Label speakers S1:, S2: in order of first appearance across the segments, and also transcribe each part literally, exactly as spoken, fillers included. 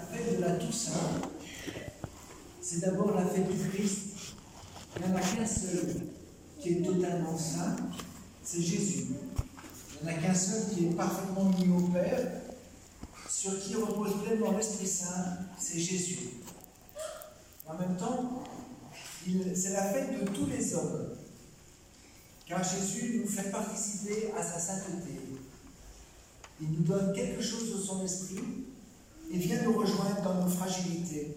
S1: fête de la Toussaint, c'est d'abord la fête du Christ. Il n'y en a qu'un seul qui est totalement saint, c'est Jésus. Il n'y en a qu'un seul qui est parfaitement uni au Père, sur qui repose pleinement l'Esprit Saint, c'est Jésus. En même temps, c'est la fête de tous les hommes, car Jésus nous fait participer à sa sainteté. Il nous donne quelque chose de son esprit et vient nous rejoindre dans nos fragilités.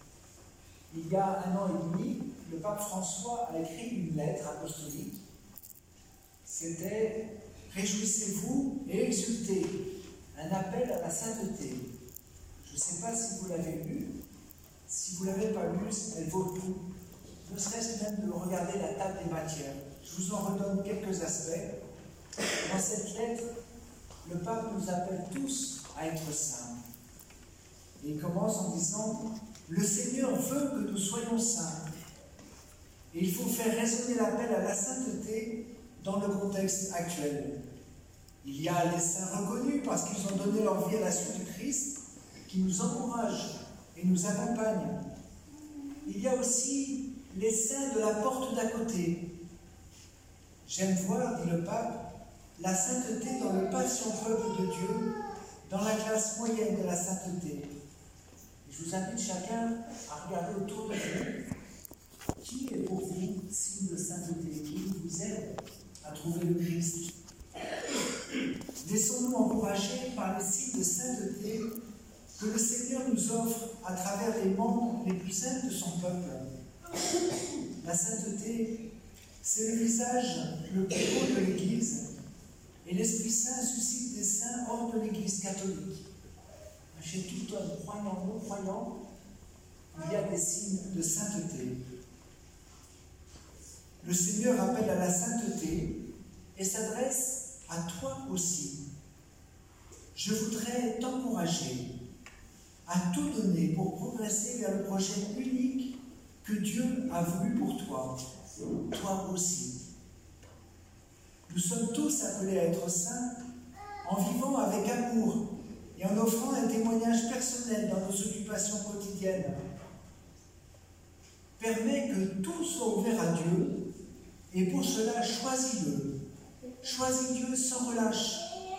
S1: Il y a un an et demi, le pape François a écrit une lettre apostolique. C'était « Réjouissez-vous et exultez », un appel à la sainteté. Je ne sais pas si vous l'avez lu. Si vous ne l'avez pas lu, elle vaut le coup. Ne serait-ce même de regarder la table des matières. Je vous en redonne quelques aspects. Dans cette lettre, le pape nous appelle tous à être saints. Et il commence en disant « Le Seigneur veut que nous soyons saints. » Et il faut faire résonner l'appel à la sainteté dans le contexte actuel. Il y a les saints reconnus parce qu'ils ont donné leur vie à la suite du Christ, qui nous encouragent et nous accompagnent. Il y a aussi les saints de la porte d'à côté. J'aime voir, dit le pape, la sainteté dans le patient peuple de Dieu, dans la classe moyenne de la sainteté. Je vous invite chacun à regarder autour de vous. Qui est pour vous signe de sainteté? Qui vous aide à trouver le Christ? Laissons-nous encourager par les signes de sainteté que le Seigneur nous offre à travers les membres les plus saints de son peuple. La sainteté, c'est le visage le plus beau de l'Église, et l'Esprit Saint suscite des saints hors de l'Église catholique. Chez tout homme croyant, non croyant, il y a des signes de sainteté. Le Seigneur appelle à la sainteté et s'adresse à toi aussi. Je voudrais t'encourager à tout donner pour progresser vers le projet unique que Dieu a voulu pour toi, toi aussi. Nous sommes tous appelés à être saints en vivant avec amour et en offrant un témoignage personnel dans nos occupations quotidiennes. Permets que tout soit ouvert à Dieu et pour cela, choisis-le. Choisis Dieu sans relâche.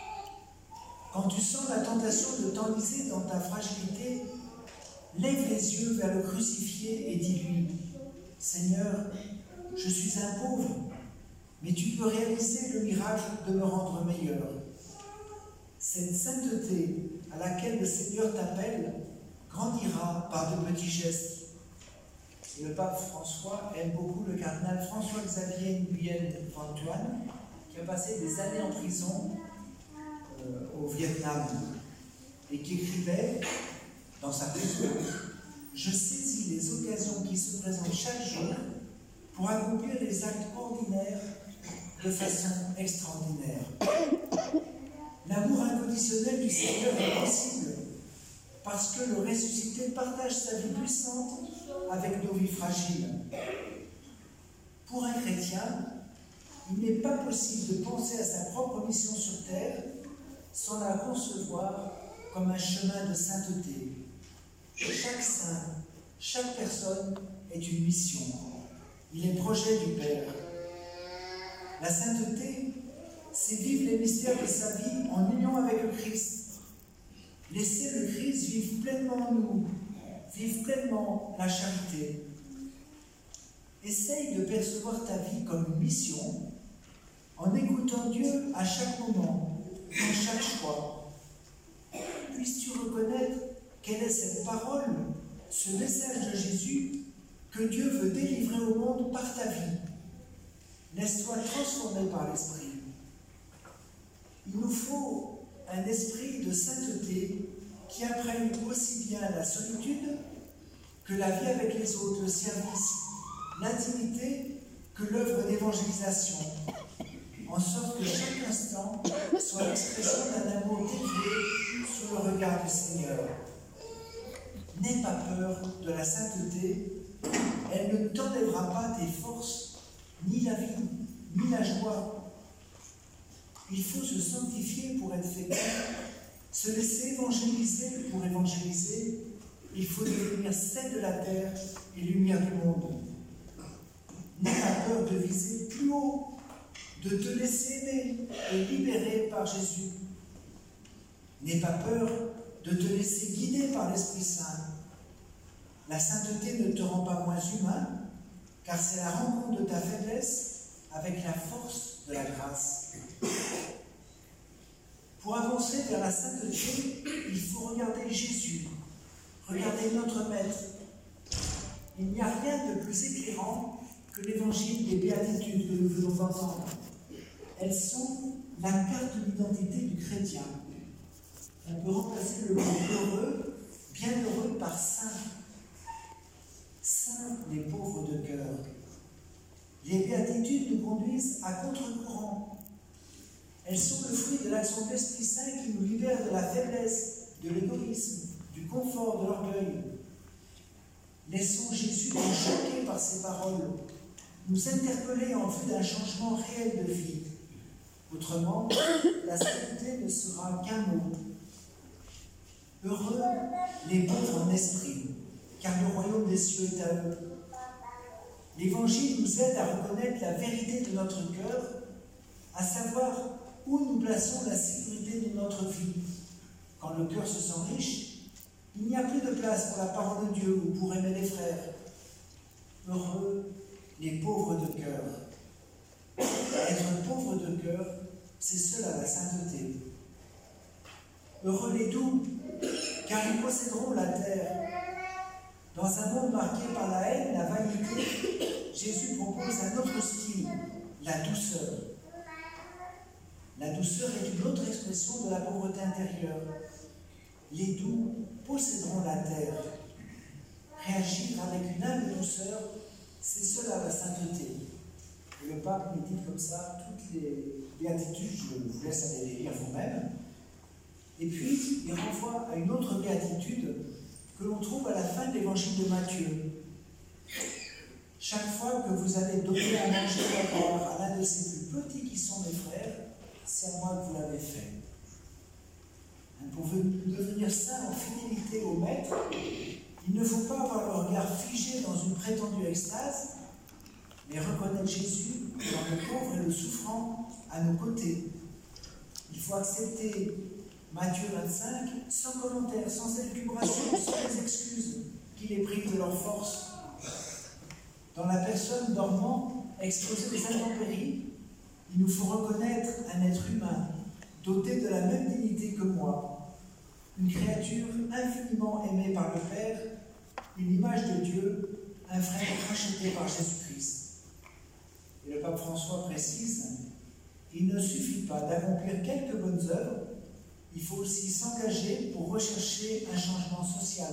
S1: Quand tu sens la tentation de t'enliser dans ta fragilité, lève les yeux vers le crucifié et dis-lui « Seigneur, je suis un pauvre, mais tu peux réaliser le miracle de me rendre meilleur. » Cette sainteté à laquelle le Seigneur t'appelle grandira par de petits gestes. Et le pape François aime beaucoup le cardinal François-Xavier Nguyen Van-Thuan, qui a passé des années en prison euh, au Vietnam et qui écrivait dans sa prison « Je saisis les occasions qui se présentent chaque jour pour accomplir les actes ordinaires de façon extraordinaire. » L'amour inconditionnel du Seigneur est possible parce que le ressuscité partage sa vie puissante avec nos vies fragiles. Pour un chrétien, il n'est pas possible de penser à sa propre mission sur terre sans la concevoir comme un chemin de sainteté. Chaque saint, chaque personne est une mission. Il est projet du Père. La sainteté, c'est vivre les mystères de sa vie en union avec le Christ. Laisser le Christ vivre pleinement en nous, vivre pleinement la charité. Essaye de percevoir ta vie comme une mission en écoutant Dieu à chaque moment, dans chaque choix. Puisses-tu reconnaître quelle est cette parole, ce message de Jésus que Dieu veut délivrer au monde par ta vie. Laisse-toi transformer par l'Esprit. Il nous faut un esprit de sainteté qui imprègne aussi bien la solitude que la vie avec les autres, le service, l'intimité que l'œuvre d'évangélisation, en sorte que chaque instant soit l'expression d'un amour dédié sous le regard du Seigneur. N'aie pas peur de la sainteté, elle ne t'enlèvera pas tes forces, ni la vie, ni la joie. Il faut se sanctifier pour être fécond, se laisser évangéliser pour évangéliser, il faut devenir sel de la terre et lumière du monde. N'aie pas peur de viser plus haut, de te laisser aimer et libérer par Jésus. N'aie pas peur de te laisser guider par l'Esprit Saint. La sainteté ne te rend pas moins humain, car c'est la rencontre de ta faiblesse avec la force de la grâce. Pour avancer vers la sainteté, il faut regarder Jésus, regarder notre Maître. Il n'y a rien de plus éclairant que l'évangile des béatitudes que nous venons d'entendre. Elles sont la carte de l'identité du chrétien. On peut remplacer le mot heureux, bienheureux par saint. Saints les pauvres de cœur. Les béatitudes nous conduisent à contre-courant. Elles sont le fruit de l'action de l'Esprit Saint qui nous libère de la faiblesse, de l'égoïsme, du confort, de l'orgueil. Laissons Jésus nous choquer par ses paroles, nous interpeller en vue d'un changement réel de vie. Autrement, la sainteté ne sera qu'un mot. Heureux les pauvres en esprit, car le royaume des cieux est à eux. L'Évangile nous aide à reconnaître la vérité de notre cœur, à savoir où nous plaçons la sécurité de notre vie. Quand le cœur se sent riche, il n'y a plus de place pour la parole de Dieu ou pour aimer les frères. Heureux les pauvres de cœur. Être pauvre de cœur, c'est cela la sainteté. Heureux les doux, car ils posséderont la terre. Dans un monde marqué par la haine, la vanité, Jésus propose un autre style, la douceur. La douceur est une autre expression de la pauvreté intérieure. Les doux posséderont la terre. Réagir avec une humble douceur, c'est cela la sainteté. Et le pape médite comme ça toutes les béatitudes, je vous laisse aller les lire vous-même. Et puis, il renvoie à une autre béatitude que l'on trouve à la fin de l'évangile de Matthieu. Chaque fois que vous avez donné à manger et à boire à l'un de ces plus petits qui sont mes frères, c'est à moi que vous l'avez fait. Pour devenir saint en fidélité au Maître, il ne faut pas avoir le regard figé dans une prétendue extase, mais reconnaître Jésus dans le pauvre et le souffrant à nos côtés. Il faut accepter Matthieu vingt-cinq sans commentaire, sans élucubration, sans les excuses qui les privent de leur force. Dans la personne dormant, exposée des intempéries, il nous faut reconnaître un être humain, doté de la même dignité que moi, une créature infiniment aimée par le Père, une image de Dieu, un frère racheté par Jésus-Christ. Et le pape François précise, il ne suffit pas d'accomplir quelques bonnes œuvres, il faut aussi s'engager pour rechercher un changement social.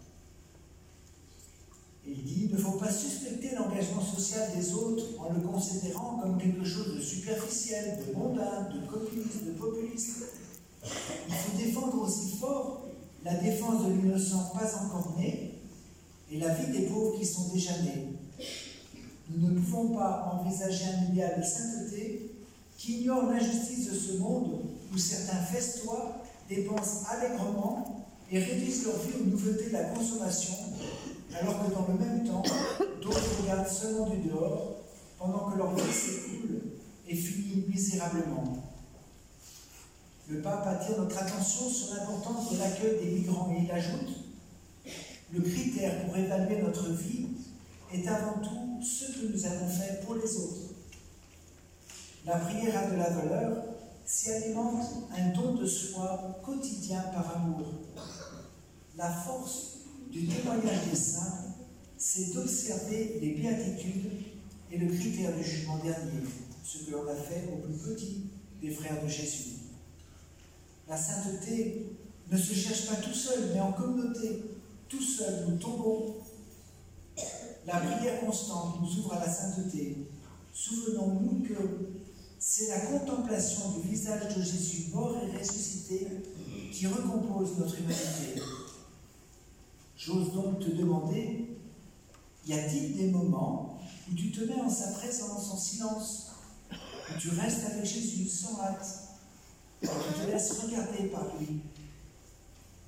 S1: Il dit, il ne faut pas suspecter l'engagement social des autres en le considérant comme quelque chose de superficiel, de mondain, de communiste, de populiste. Il faut défendre aussi fort la défense de l'innocent pas encore né et la vie des pauvres qui sont déjà nés. Nous ne pouvons pas envisager un idéal de sainteté qui ignore l'injustice de ce monde où certains festoient, dépensent allègrement et réduisent leur vie aux nouveautés de la consommation, alors que dans le même temps, d'autres regardent seulement du dehors, pendant que leur vie s'écoule et finit misérablement. Le pape attire notre attention sur l'importance de l'accueil des migrants et il ajoute « Le critère pour évaluer notre vie est avant tout ce que nous avons fait pour les autres. La prière a de la valeur si elle alimente un don de soi quotidien par amour. La force du témoignage des saints, c'est d'observer les béatitudes et le critère du jugement dernier, ce que l'on a fait au plus petit des frères de Jésus. La sainteté ne se cherche pas tout seul, mais en communauté. Tout seul, nous tombons. La prière constante nous ouvre à la sainteté. Souvenons-nous que c'est la contemplation du visage de Jésus mort et ressuscité qui recompose notre humanité. J'ose donc te demander, y a-t-il des moments où tu te mets en sa présence, en silence, où tu restes avec Jésus sans hâte, où tu te laisses regarder par lui?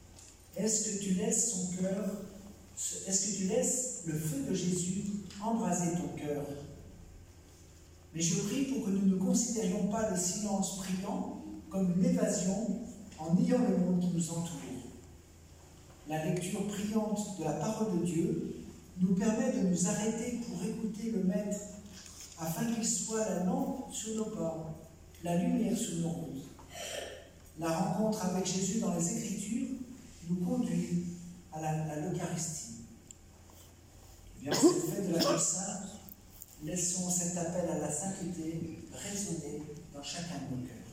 S1: Est-ce que tu laisses son cœur, est-ce que tu laisses le feu de Jésus embraser ton cœur? Mais je prie pour que nous ne considérions pas le silence priant comme une évasion en niant le monde qui nous entoure. La lecture priante de la parole de Dieu nous permet de nous arrêter pour écouter le Maître, afin qu'il soit la lampe sur nos pas, la lumière sur nos routes. La rencontre avec Jésus dans les Écritures nous conduit à, la, à l'Eucharistie. Bien, cette fête de la Toussaint, laissons cet appel à la sainteté résonner dans chacun de nos cœurs.